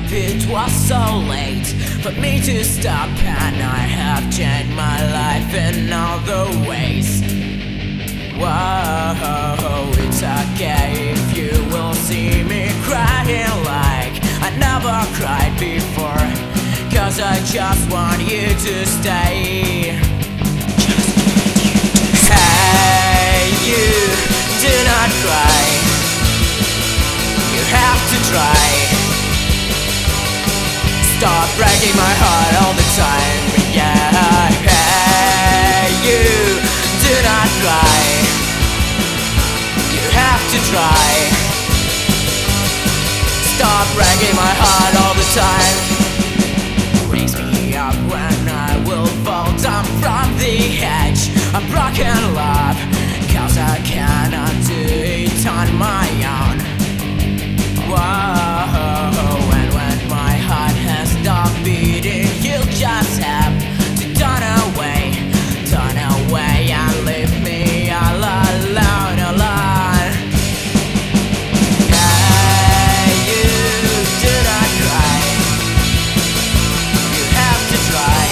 it was so late for me to stop, and I have changed my life in all the ways. Whoa, it's okay if you will see me crying like I never cried before, 'cause I just want you to stay. Hey, you, do not cry. You have to try. Stop breaking my heart all the time. Yeah, hey, you, do not cry. You have to try. Stop breaking my heart all the time. Raise me up when I will fall down from the edge. I'm broken love, 'cause I cannot do it on my own. Whoa, and when my heart has stopped beating, you just have to turn away and leave me all alone, alone. Hey, you, do not cry. You have to try.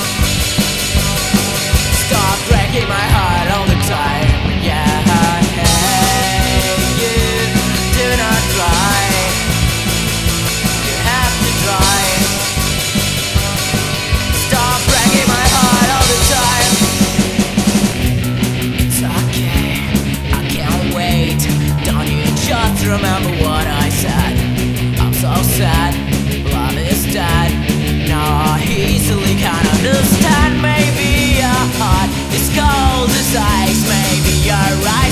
Stop breaking my heart all the time. Yeah, hey, you, do not cry. You have to try. Stop breaking my heart all the time. It's okay, I can't wait. Don't you just remember what I said? I'm so sad, love is dead. No, I easily can't understand. Maybe your heart is cold as ice. Maybe you're right.